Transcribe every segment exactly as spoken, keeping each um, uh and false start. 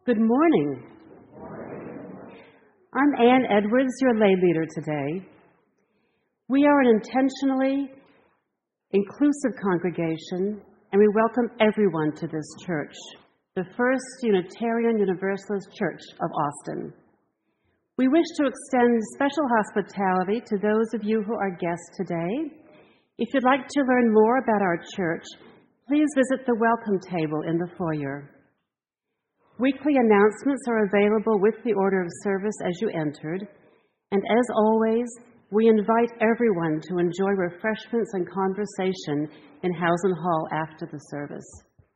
Good morning. I'm Ann Edwards, your lay leader today. We are an intentionally inclusive congregation, and we welcome everyone to this church, the First Unitarian Universalist Church of Austin. We wish to extend special hospitality to those of you who are guests today. If you'd like to learn more about our church, please visit the welcome table in the foyer. Weekly announcements are available with the order of service as you entered, and as always, we invite everyone to enjoy refreshments and conversation in Housen Hall after the service.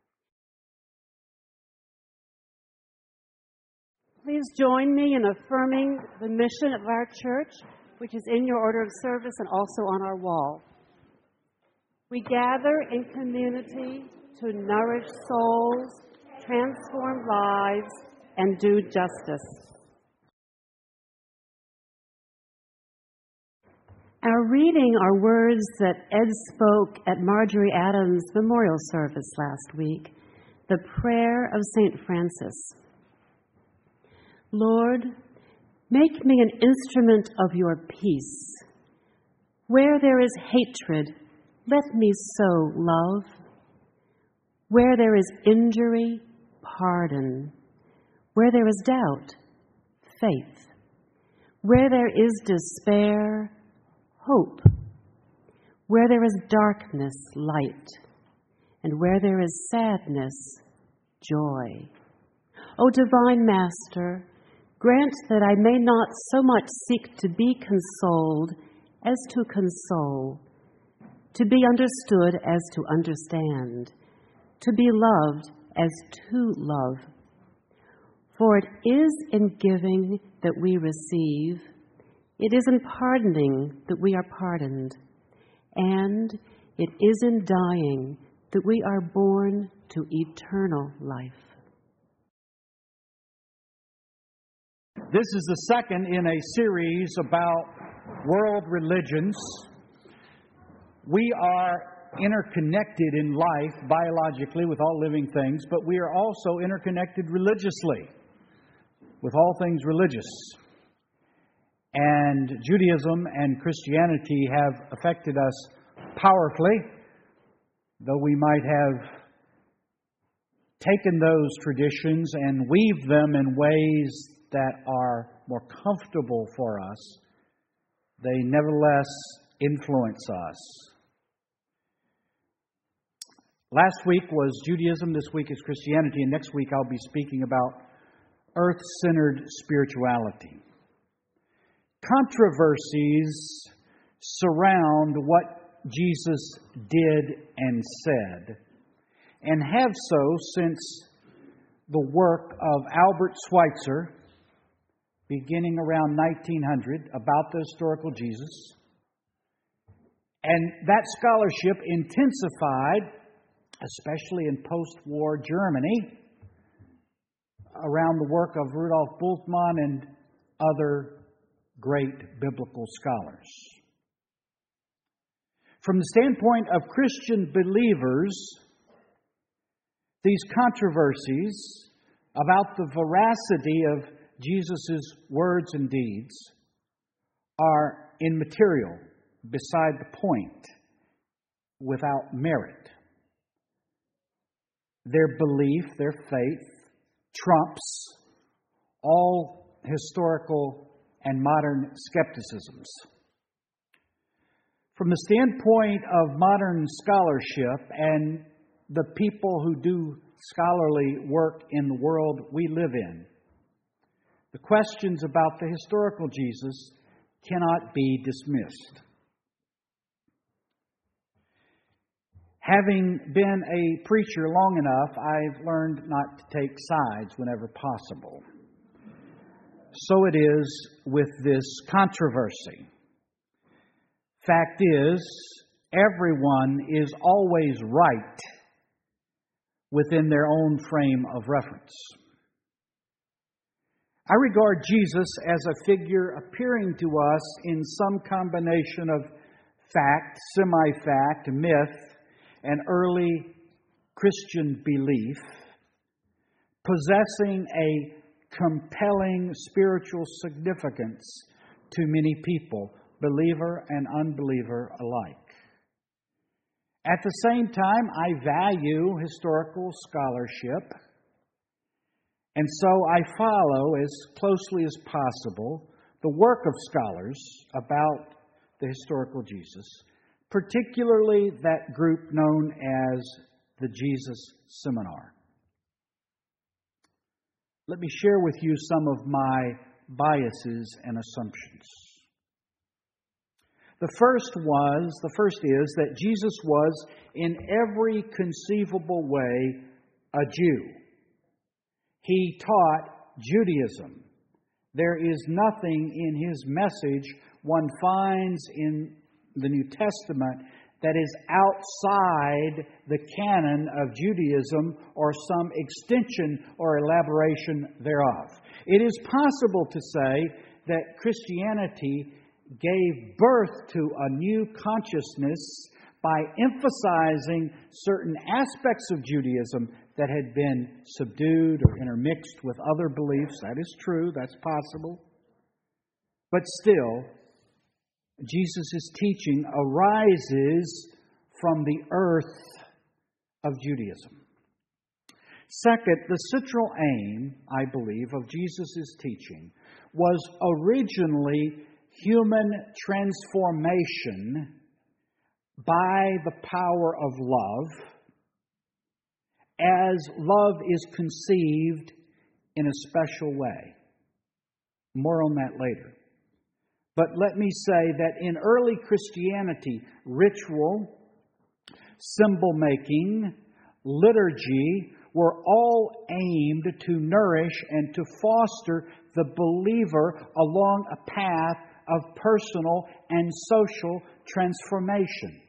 Please join me in affirming the mission of our church, which is in your order of service and also on our wall. We gather in community to nourish souls, transform lives, and do justice. Our reading are words that Ed spoke at Marjorie Adams' memorial service last week, the prayer of Saint Francis. Lord, make me an instrument of your peace. Where there is hatred, let me sow love. Where there is injury, pardon. Where there is doubt, faith. Where there is despair, hope. Where there is darkness, light. And where there is sadness, joy. O divine Master, grant that I may not so much seek to be consoled as to console, to be understood as to understand, to be loved as to love. For it is in giving that we receive, it is in pardoning that we are pardoned, and it is in dying that we are born to eternal life. This is the second in a series about world religions. We are interconnected in life biologically with all living things, but we are also interconnected religiously with all things religious. And Judaism and Christianity have affected us powerfully, though we might have taken those traditions and weaved them in ways that are more comfortable for us. They nevertheless influence us. Last week was Judaism, this week is Christianity, and next week I'll be speaking about earth-centered spirituality. Controversies surround what Jesus did and said, and have so since the work of Albert Schweitzer, beginning around nineteen hundred, about the historical Jesus. And that scholarship intensified, especially in post-war Germany, around the work of Rudolf Bultmann and other great biblical scholars. From the standpoint of Christian believers, these controversies about the veracity of Jesus' words and deeds are immaterial, beside the point, without merit. Their belief, their faith, trumps all historical and modern skepticisms. From the standpoint of modern scholarship and the people who do scholarly work in the world we live in, the questions about the historical Jesus cannot be dismissed. Having been a preacher long enough, I've learned not to take sides whenever possible. So it is with this controversy. Fact is, everyone is always right within their own frame of reference. I regard Jesus as a figure appearing to us in some combination of fact, semi-fact, myth, and early Christian belief, possessing a compelling spiritual significance to many people, believer and unbeliever alike. At the same time, I value historical scholarship, and so I follow as closely as possible the work of scholars about the historical Jesus, particularly that group known as the Jesus Seminar. Let me share with you some of my biases and assumptions. The first was, the first is that Jesus was in every conceivable way a Jew. He taught Judaism. There is nothing in his message one finds in the New Testament that is outside the canon of Judaism or some extension or elaboration thereof. It is possible to say that Christianity gave birth to a new consciousness by emphasizing certain aspects of Judaism that had been subdued or intermixed with other beliefs. That is true, that's possible. But still, Jesus' teaching arises from the earth of Judaism. Second, the central aim, I believe, of Jesus' teaching was originally human transformation by the power of love, as love is conceived in a special way. More on that later. But let me say that in early Christianity, ritual, symbol making, liturgy were all aimed to nourish and to foster the believer along a path of personal and social transformation.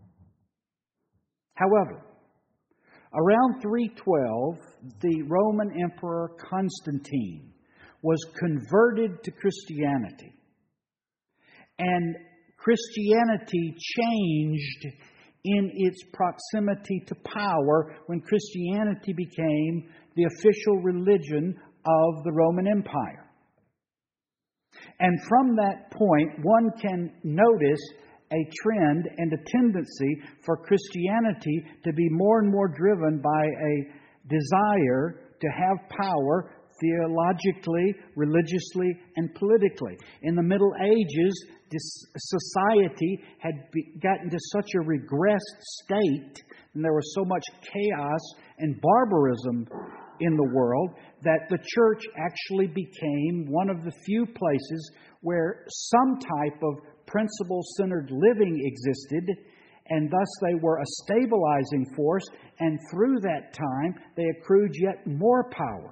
However, around three twelve, the Roman Emperor Constantine was converted to Christianity. And Christianity changed in its proximity to power when Christianity became the official religion of the Roman Empire. And from that point, one can notice a trend and a tendency for Christianity to be more and more driven by a desire to have power theologically, religiously, and politically. In the Middle Ages, this society had gotten to such a regressed state, and there was so much chaos and barbarism in the world, that the church actually became one of the few places where some type of principle-centered living existed, and thus they were a stabilizing force, and through that time they accrued yet more power.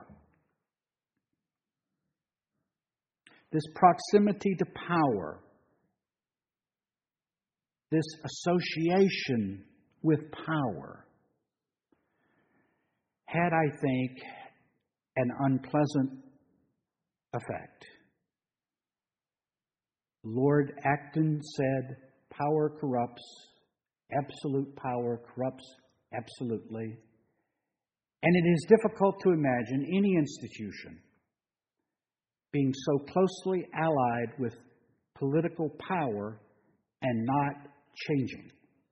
This proximity to power, this association with power, had, I think, an unpleasant effect. Lord Acton said, "Power corrupts, absolute power corrupts absolutely." And it is difficult to imagine any institution being so closely allied with political power and not changing.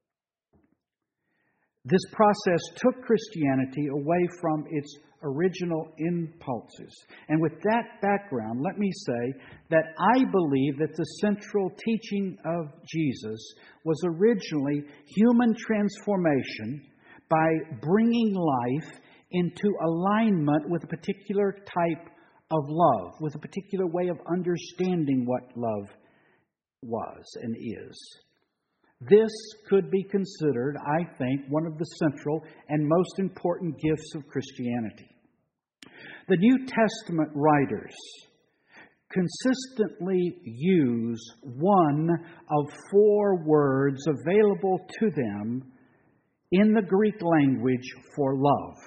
This process took Christianity away from its original impulses. And with that background, let me say that I believe that the central teaching of Jesus was originally human transformation by bringing life into alignment with a particular type of love, with a particular way of understanding what love was and is. This could be considered, I think, one of the central and most important gifts of Christianity. The New Testament writers consistently use one of four words available to them in the Greek language for love.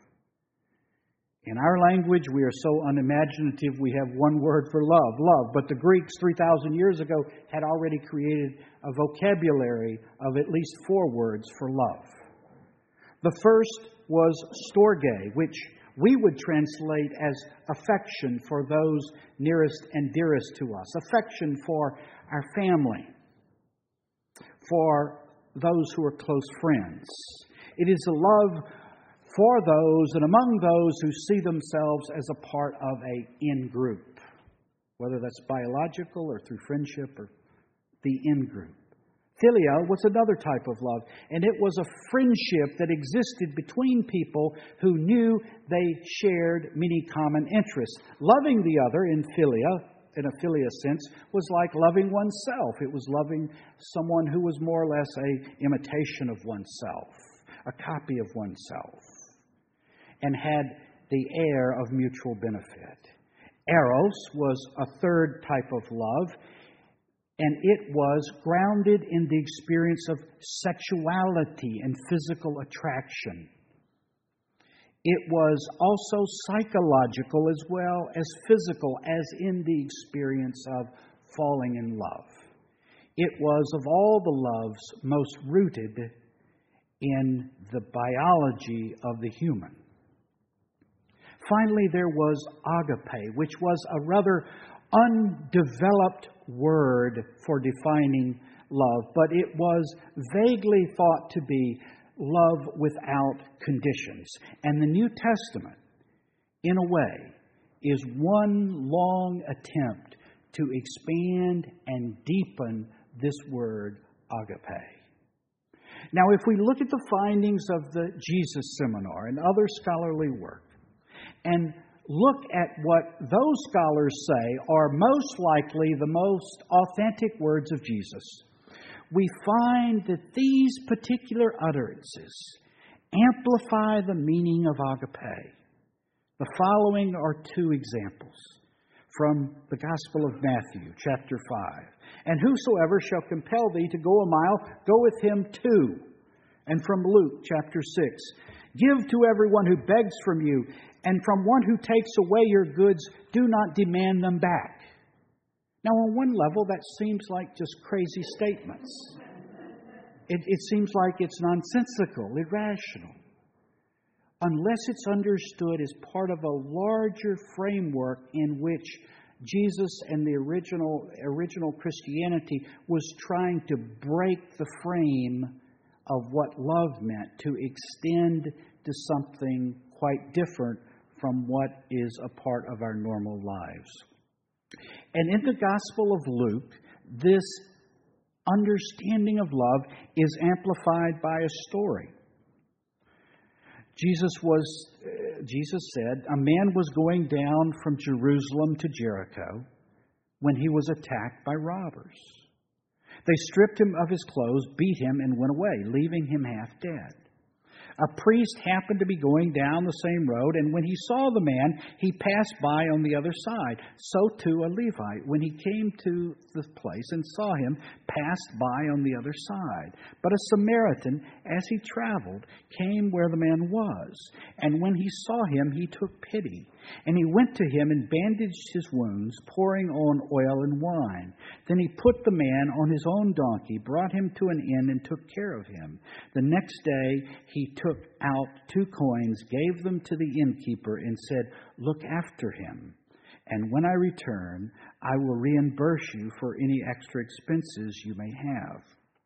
In our language, we are so unimaginative, we have one word for love, love. But the Greeks three thousand years ago had already created a vocabulary of at least four words for love. The first was storge, which we would translate as affection for those nearest and dearest to us, affection for our family, for those who are close friends. It is a love for those and among those who see themselves as a part of a in-group, whether that's biological or through friendship or the in-group. Philia was another type of love, and it was a friendship that existed between people who knew they shared many common interests. Loving the other in philia, in a philia sense, was like loving oneself. It was loving someone who was more or less an imitation of oneself, a copy of oneself, and had the air of mutual benefit. Eros was a third type of love, and it was grounded in the experience of sexuality and physical attraction. It was also psychological as well as physical, as in the experience of falling in love. It was of all the loves most rooted in the biology of the human. Finally, there was agape, which was a rather undeveloped word for defining love, but it was vaguely thought to be love without conditions. And the New Testament, in a way, is one long attempt to expand and deepen this word agape. Now, if we look at the findings of the Jesus Seminar and other scholarly work, and look at what those scholars say are most likely the most authentic words of Jesus, we find that these particular utterances amplify the meaning of agape. The following are two examples from the Gospel of Matthew, chapter five. And whosoever shall compel thee to go a mile, go with him two. And from Luke, chapter six. Give to everyone who begs from you, and from one who takes away your goods, do not demand them back. Now, on one level, that seems like just crazy statements. It, it seems like it's nonsensical, irrational, unless it's understood as part of a larger framework in which Jesus and the original, original Christianity was trying to break the frame of what love meant, to extend to something quite different from what is a part of our normal lives. And in the Gospel of Luke, this understanding of love is amplified by a story. Jesus was, uh, Jesus said, a man was going down from Jerusalem to Jericho when he was attacked by robbers. They stripped him of his clothes, beat him, and went away, leaving him half dead. A priest happened to be going down the same road, and when he saw the man, he passed by on the other side. So too a Levite, when he came to the place and saw him, passed by on the other side. But a Samaritan, as he traveled, came where the man was. And when he saw him, he took pity. And he went to him and bandaged his wounds, pouring on oil and wine. Then he put the man on his own donkey, brought him to an inn, and took care of him. The next day he took out two coins, gave them to the innkeeper, and said, "Look after him, and when I return, I will reimburse you for any extra expenses you may have."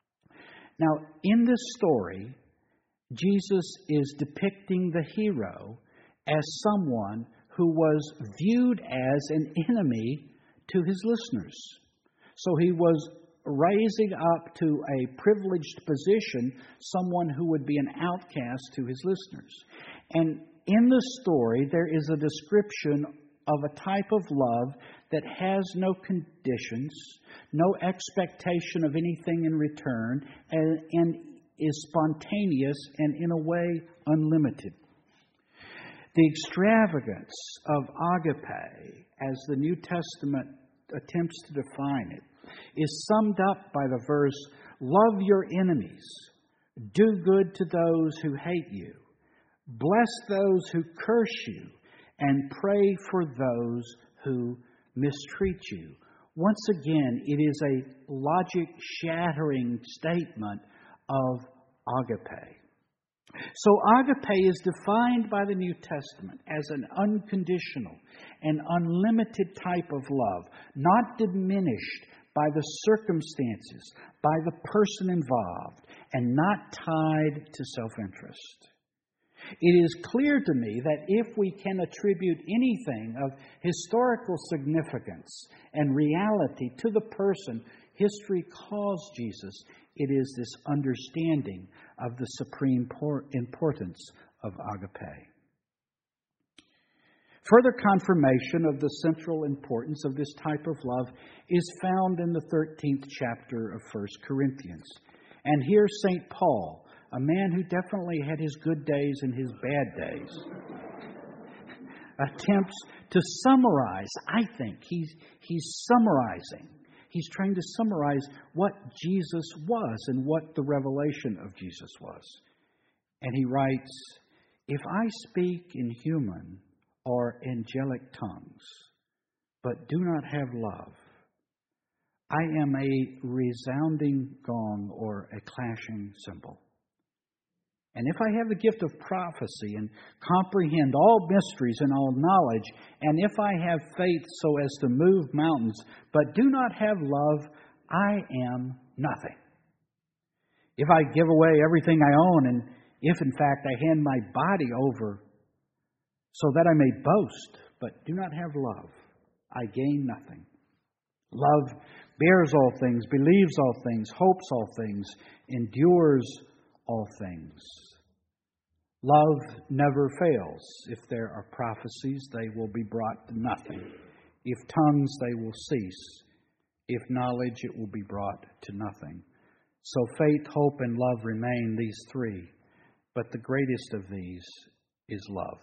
Now, in this story, Jesus is depicting the hero as someone who was viewed as an enemy to his listeners. So he was raising up to a privileged position someone who would be an outcast to his listeners. And in the story, there is a description of a type of love that has no conditions, no expectation of anything in return, and, and is spontaneous and, in a way, unlimited. The extravagance of agape, as the New Testament attempts to define it, is summed up by the verse, "Love your enemies, do good to those who hate you, bless those who curse you, and pray for those who mistreat you." Once again, it is a logic-shattering statement of agape. So agape is defined by the New Testament as an unconditional and unlimited type of love, not diminished by the circumstances, by the person involved, and not tied to self-interest. It is clear to me that if we can attribute anything of historical significance and reality to the person history calls Jesus, it is this understanding of the supreme importance of agape. Further confirmation of the central importance of this type of love is found in the thirteenth chapter of First Corinthians. And here Saint Paul, a man who definitely had his good days and his bad days, attempts to summarize. I think he's, he's summarizing. He's trying to summarize what Jesus was and what the revelation of Jesus was. And he writes, "If I speak in human or angelic tongues, but do not have love, I am a resounding gong or a clashing cymbal. And if I have the gift of prophecy and comprehend all mysteries and all knowledge, and if I have faith so as to move mountains, but do not have love, I am nothing. If I give away everything I own, and if in fact I hand my body over so that I may boast, but do not have love, I gain nothing. Love bears all things, believes all things, hopes all things, endures all things. Love never fails. If there are prophecies, they will be brought to nothing. If tongues, they will cease. If knowledge, it will be brought to nothing. So faith, hope, and love remain, these three. But the greatest of these is love.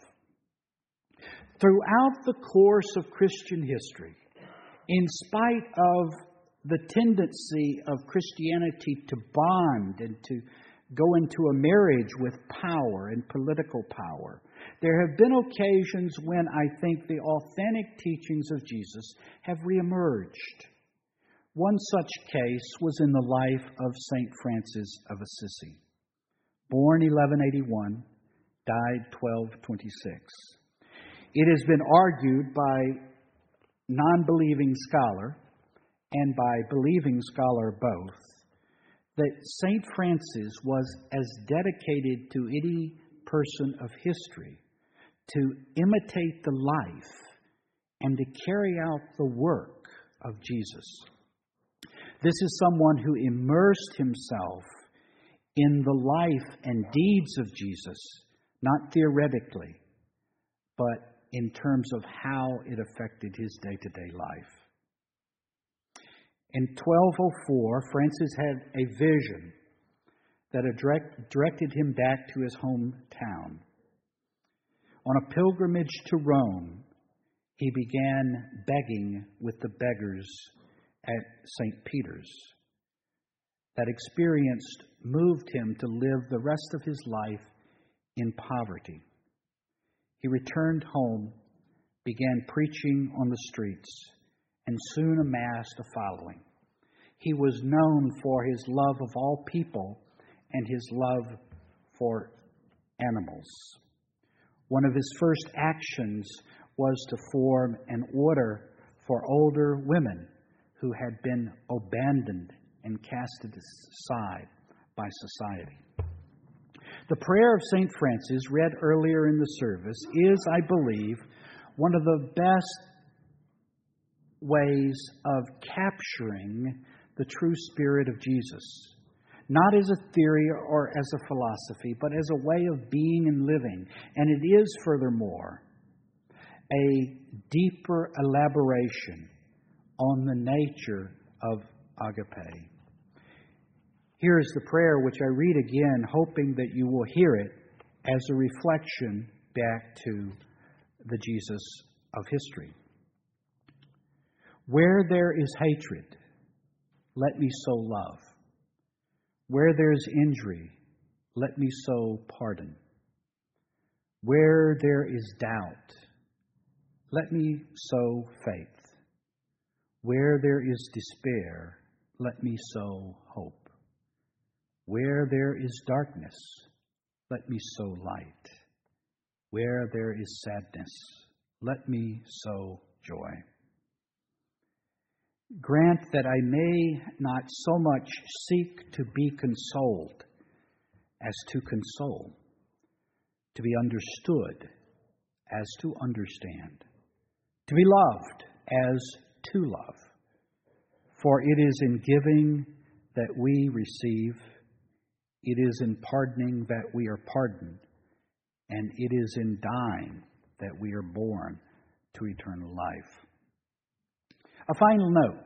Throughout the course of Christian history, in spite of the tendency of Christianity to bond and to go into a marriage with power and political power, there have been occasions when I think the authentic teachings of Jesus have reemerged. One such case was in the life of Saint Francis of Assisi. Born eleven eighty-one, died twelve twenty-six. It has been argued by non-believing scholar and by believing scholar both that Saint Francis was as dedicated to any person of history to imitate the life and to carry out the work of Jesus. This is someone who immersed himself in the life and deeds of Jesus, not theoretically, but in terms of how it affected his day-to-day life. In twelve oh four, Francis had a vision that direct, directed him back to his hometown. On a pilgrimage to Rome, he began begging with the beggars at Saint Peter's. That experience moved him to live the rest of his life in poverty. He returned home, began preaching on the streets, and soon amassed a following. He was known for his love of all people and his love for animals. One of his first actions was to form an order for older women who had been abandoned and casted aside by society. The prayer of Saint Francis, read earlier in the service, is, I believe, one of the best ways of capturing the true spirit of Jesus. Not as a theory or as a philosophy, but as a way of being and living. And it is, furthermore, a deeper elaboration on the nature of agape. Here is the prayer which I read again, hoping that you will hear it as a reflection back to the Jesus of history. Where there is hatred, let me so love. Where there is injury, let me so pardon. Where there is doubt, let me sow faith. Where there is despair, let me sow hope. Where there is darkness, let me sow light. Where there is sadness, let me sow joy. Grant that I may not so much seek to be consoled as to console, to be understood as to understand, to be loved as to love. For it is in giving that we receive, it is in pardoning that we are pardoned, and it is in dying that we are born to eternal life. A final note.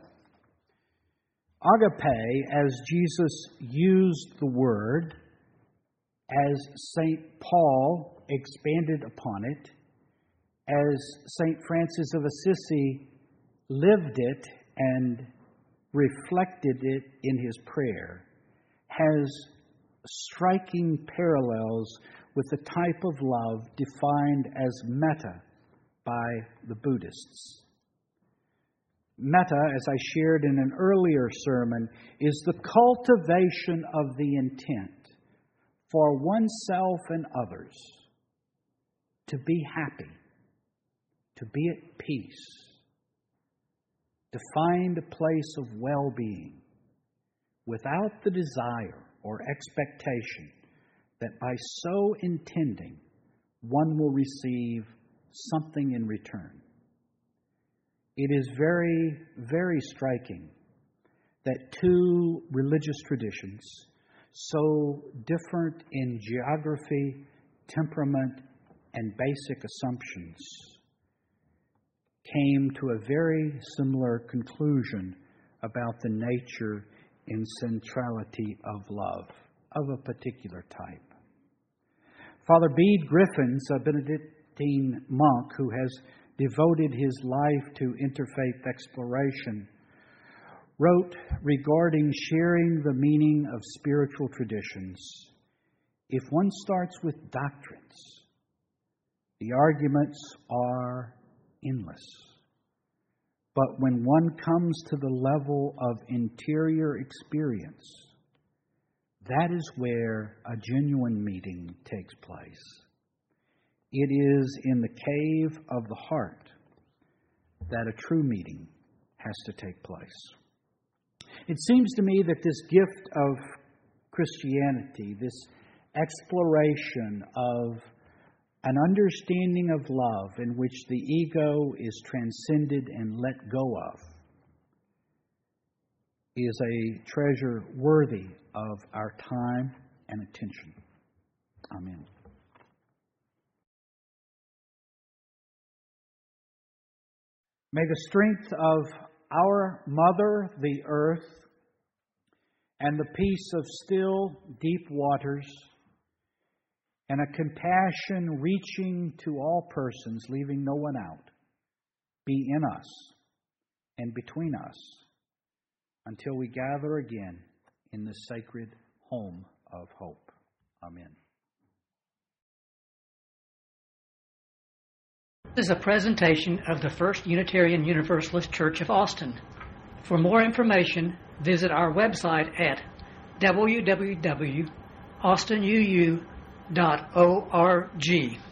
Agape, as Jesus used the word, as Saint Paul expanded upon it, as Saint Francis of Assisi lived it and reflected it in his prayer, has striking parallels with the type of love defined as metta by the Buddhists. Metta, as I shared in an earlier sermon, is the cultivation of the intent for oneself and others to be happy, to be at peace, to find a place of well-being without the desire or expectation that by so intending one will receive something in return. It is very, very striking that two religious traditions, so different in geography, temperament, and basic assumptions, came to a very similar conclusion about the nature and centrality of love, of a particular type. Father Bede Griffiths, a Benedictine monk who has devoted his life to interfaith exploration, wrote regarding sharing the meaning of spiritual traditions, if one starts with doctrines, the arguments are endless. But when one comes to the level of interior experience, that is where a genuine meeting takes place. It is in the cave of the heart that a true meeting has to take place. It seems to me that this gift of Christianity, this exploration of an understanding of love in which the ego is transcended and let go of, is a treasure worthy of our time and attention. Amen. May the strength of our Mother, the earth, and the peace of still, deep waters, and a compassion reaching to all persons, leaving no one out, be in us and between us until we gather again in the sacred home of hope. Amen. This is a presentation of the First Unitarian Universalist Church of Austin. For more information, visit our website at w w w dot austin u u dot org.